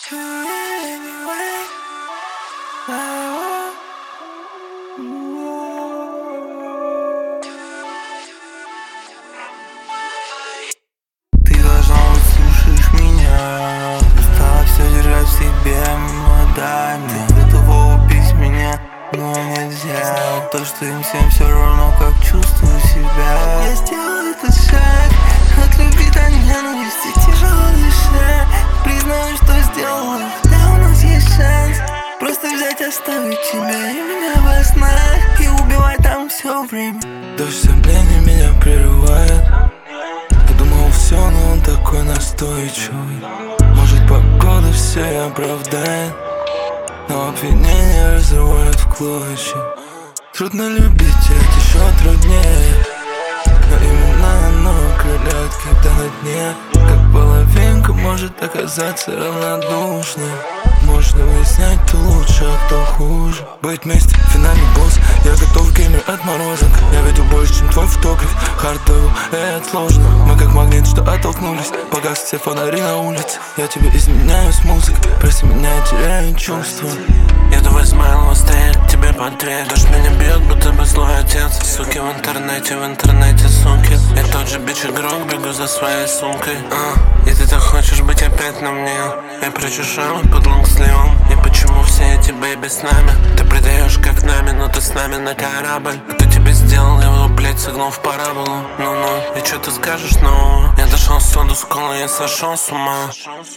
Ты должна услышишь меня. Устала все держать в себе, модами. Готова убить меня, но нельзя. То, что им всем все равно, как чувствую себя. Я сделал этот шаг от любви до ненависти, тяжело дыша. Признаю, что сделал, да у нас есть шанс. Просто взять, оставить тебя и меня во снах и убивать там все время. Дождь сомнений меня прерывает. Я думал все, но он такой настойчивый. Может, погода все оправдает, но обвинения разрывают в клочья. Трудно любить, это еще труднее. Но именно оно окрыляет, когда на дне. Как половинка может оказаться равнодушной. Можно выяснять, кто лучше, а кто хуже. Быть вместе, финальный босс. Я готов к геймер отморозок. Я видел больше, чем твой фотограф. Хардову, это сложно. Мы как магнит, что оттолкнулись. Погас все фонари на улице. Я тебе изменяю с музыкой. Прости меня, я теряю чувства. Еду в Измайлово, стоять тебе портрет. Дождь меня бьет, будто бы злой отец. Суки в интернете, суки. Я тот же бичь-игрок, бегу за своей сумкой. И ты так хочешь быть опять на мне. Я прячу шрамы под лонгсливом. И почему все эти бэйби с нами? Ты предаешь как нами, но ты с нами на корабль. Кто тебе сделал его, блять, согнул в параболу? Ну-ну, и чё ты скажешь, ну? Я дошел сюда, скоро я сошел с ума.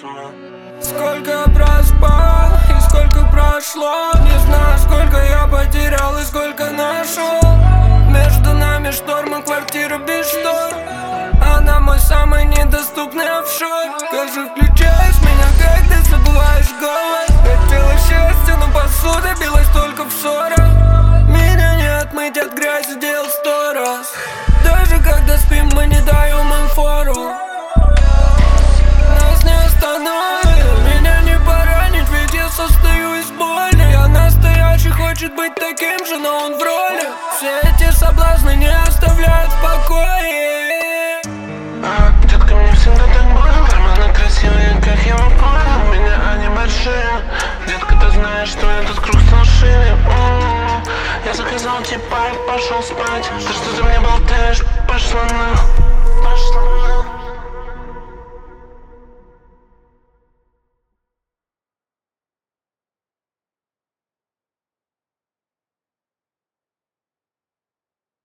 Сколько проспал и сколько прошло. Не знаю, сколько я потерял и сколько нашел. Между нами шторм и квартира без штор. Она мой самый недоступный офшор. Как же включаешь меня, когда забываешь голос? Хотела счастья, но посуда билась только в ссорах. Меня не отмыть от грязи, дел 100 раз. Даже когда спим, мы не даем им фору. Нас не остановит, меня не поранить, ведь я состою из боли. Я настоящий, хочет быть таким же, но он в роли. Все эти соблазны не оставляют в покое. Детка, мне всегда так больно. Карманы красивые, как я понял. У меня они большие. Детка, ты знаешь, что этот круг стал шире. Я заказал типа и пошел спать. Ты что-то мне болтаешь.